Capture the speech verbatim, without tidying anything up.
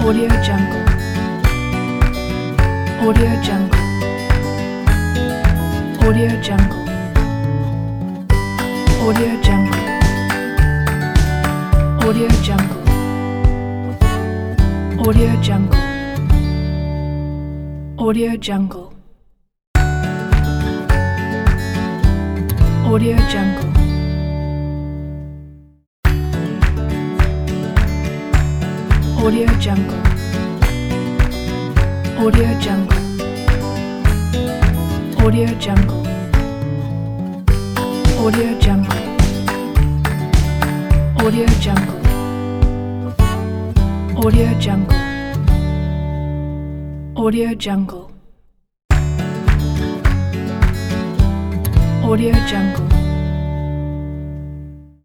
Audio Jungle. Audio Jungle. Audio Jungle. Audio Jungle. Audio Jungle. Audio Jungle. Audio Jungle. Audio Jungle. Audio Jungle. Audio Jungle. Audio Jungle. Audio Jungle. Audio Jungle. Audio Jungle. Audio Jungle. Audio Jungle.